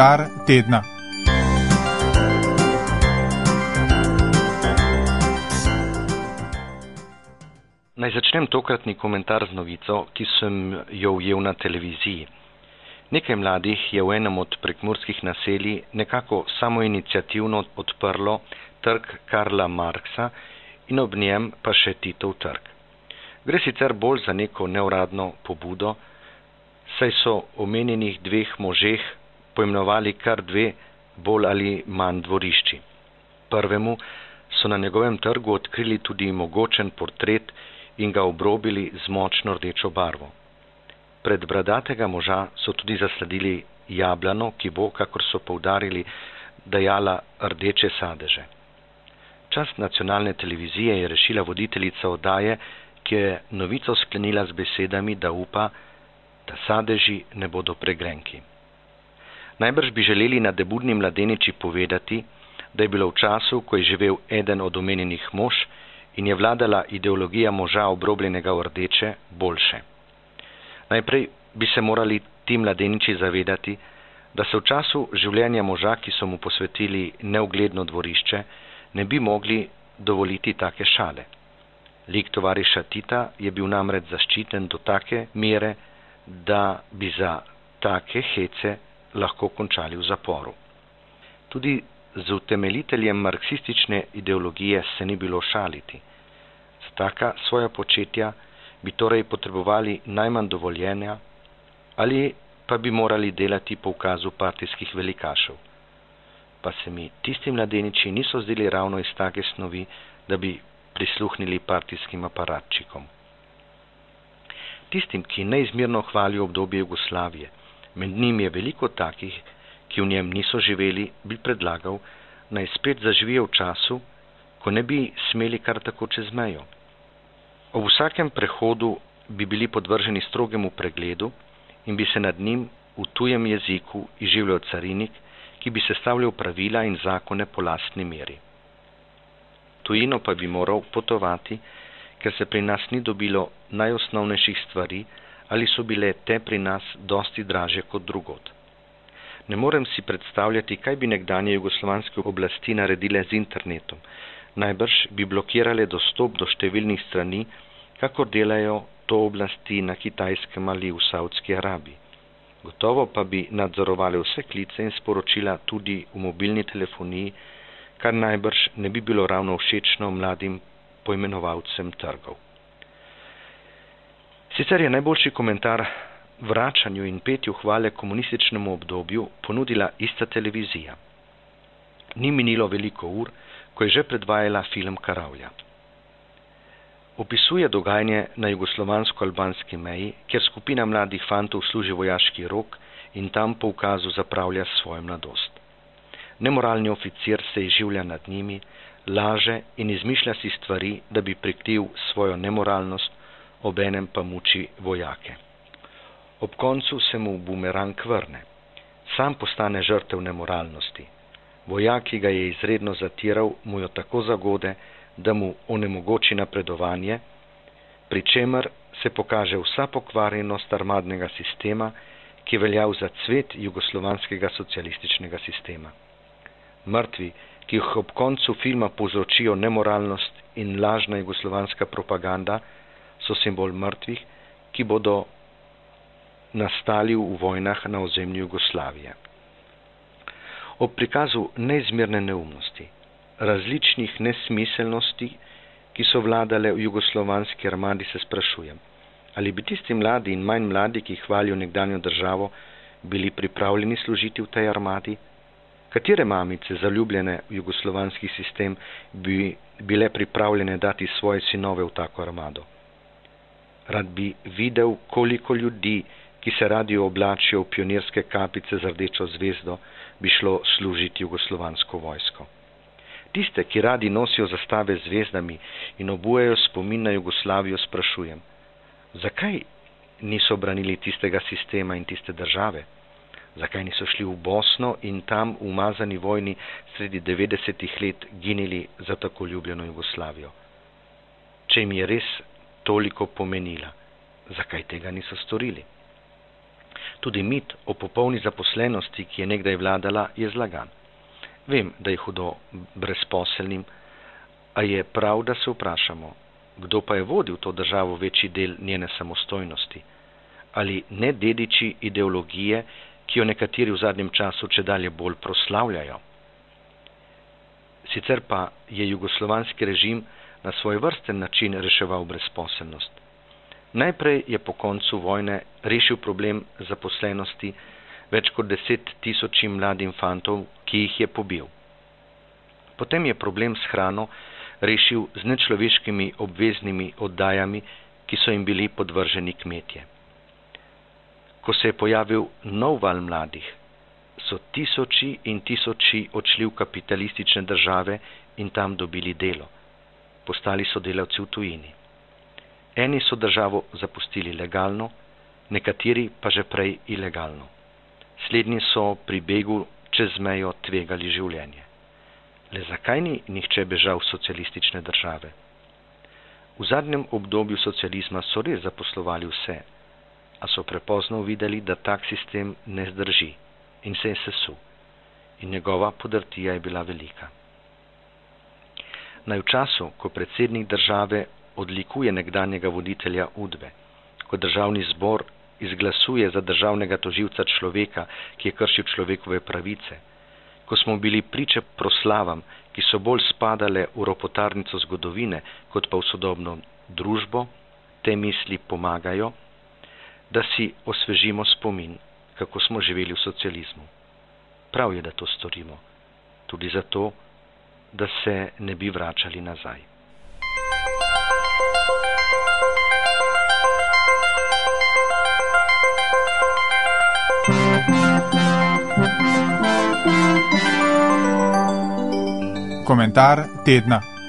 Komentar tedna. Naj začnem tokratni komentar z novico, ki sem jo ujel na televiziji. Nekaj mladih je v enem od prekmurskih naselij nekako samoiniciativno odprlo trg Karla Marxa in ob njem pa še Titov trg. Gre sicer bolj za neko neuradno pobudo, saj so omenjenih dveh možeh poimenovali kar dve bolj ali manj dvorišči. Prvemu so na njegovem trgu odkrili tudi mogočen portret in ga obrobili z močno rdečo barvo. Pred bradatega moža so tudi zasladili jablano, ki bo, kakor so poudarili, dajala rdeče sadeže. Čast nacionalne televizije je rešila voditeljica oddaje, ki je novico sklenila z besedami, da upa, da sadeži ne bodo pregrenki. Najbrž bi želeli nadebudni mladeniči povedati, da je bilo v času, ko je živel eden od omenjenih mož in je vladala ideologija moža obrobljenega v rdeče, boljše. Najprej bi se morali ti mladeniči zavedati, da se v času življenja moža, ki so mu posvetili neugledno dvorišče, ne bi mogli dovoliti take šale. Lik tovariša Tita je bil namreč zaščiten do take mere, da bi za take hece lahko končali v zaporu. Tudi z utemeljiteljem marksistične ideologije se ni bilo šaliti. Za taka svoja početja bi torej potrebovali najmanj dovoljenja ali pa bi morali delati po ukazu partijskih velikašev. Pa se mi tisti mladeniči niso zdeli ravno iz take snovi, da bi prisluhnili partijskim aparatčikom. Tistim, ki neizmerno hvalijo obdobje Jugoslavije, med njimi je veliko takih, ki v njem niso živeli, bi predlagal, naj spet zaživijo v času, ko ne bi smeli kar tako čez mejo. Ob vsakem prehodu bi bili podvrženi strogemu pregledu in bi se nad njim v tujem jeziku izživljal carinik, ki bi sestavljal pravila in zakone po lastni meri. Tujino pa bi moral potovati, ker se pri nas ni dobilo najosnovnejših stvari ali so bile te pri nas dosti dražje kot drugod. Ne morem si predstavljati, kaj bi nekdanje jugoslovanske oblasti naredile z internetom. Najbrž bi blokirale dostop do številnih strani, kakor delajo to oblasti na Kitajskem ali v Saudski Arabiji. Gotovo pa bi nadzorovali vse klice in sporočila tudi v mobilni telefoniji, kar najbrž ne bi bilo ravno všečno mladim poimenovalcem trgov. Sicer je najboljši komentar vračanju in petju hvale komunističnemu obdobju ponudila ista televizija. Ni minilo veliko ur, ko je že predvajala film Karavlja. Opisuje dogajanje na jugoslovansko-albanski meji, kjer skupina mladih fantov služi vojaški rok in tam po ukazu zapravlja svojo mladost. Nemoralni oficir se izživlja nad njimi, laže in izmišlja si stvari, da bi prikril svojo nemoralnost, obenem pa muči vojake. Ob koncu se mu bumerang vrne. Sam postane žrtev nemoralnosti. Vojak, ki ga je izredno zatiral, mu jo tako zagode, da mu onemogoči napredovanje, pri čemer se pokaže vsa pokvarjenost armadnega sistema, ki je veljal za cvet jugoslovanskega socialističnega sistema. Mrtvi, ki jih ob koncu filma povzročijo nemoralnost in lažna jugoslovanska propaganda, so simbol mrtvih, ki bodo nastali v vojnah na ozemlju Jugoslavije. Ob prikazu neizmerne neumnosti, različnih nesmiselnosti, ki so vladale v jugoslovanski armadi, se sprašujem, ali bi tisti mladi in manj mladi, ki hvalijo nekdanjo državo, bili pripravljeni služiti v tej armadi? Katere mamice, zaljubljene v jugoslovanski sistem, bi bile pripravljene dati svoje sinove v tako armado? Rad bi videl, koliko ljudi, ki se radi oblačijo v pionirske kapice z rdečo zvezdo, bi šlo služiti jugoslovansko vojsko. Tiste, ki radi nosijo zastave z zvezdami in obujajo spomin na Jugoslavijo, sprašujem, zakaj niso branili tistega sistema in tiste države? Zakaj niso šli v Bosno in tam v umazani vojni sredi 90-ih let ginili za tako ljubljeno Jugoslavijo? Če jim je res toliko pomenila, zakaj tega niso storili? Tudi mit o popolni zaposlenosti, ki je nekdaj vladala, je zlagan. Vem, da je hudo brezposelnim, a je prav, da se vprašamo, kdo pa je vodil to državo večji del njene samostojnosti? Ali ne dediči ideologije, ki jo nekateri v zadnjem času čedalje bolj proslavljajo? Sicer pa je jugoslovanski režim na svoj vrsten način reševal brezposelnost. Najprej je po koncu vojne rešil problem zaposlenosti več kot 10.000 mladim fantov, ki jih je pobil. Potem je problem s hrano rešil z nečloveškimi obveznimi oddajami, ki so jim bili podvrženi kmetje. Ko se je pojavil nov val mladih, so tisoči in tisoči odšli v kapitalistične države in tam dobili delo. Postali so delavci v tujini. Eni so državo zapustili legalno, nekateri pa že prej ilegalno. Slednji so pri begu čez mejo tvegali življenje. Le zakaj ni nihče bežal v socialistične države? V zadnjem obdobju socializma so res zaposlovali vse, a so prepozno uvideli, da tak sistem ne zdrži in se je sesul. In njegova podrtija je bila velika. Naj v času, ko predsednik države odlikuje nekdanjega voditelja UDBE, ko državni zbor izglasuje za državnega tožilca človeka, ki je kršil človekove pravice, ko smo bili priče proslavam, ki so bolj spadale v ropotarnico zgodovine, kot pa v sodobno družbo, te misli pomagajo, da si osvežimo spomin, kako smo živeli v socializmu. Prav je, da to storimo, tudi zato, da se ne bi vračali nazaj. Komentar tedna.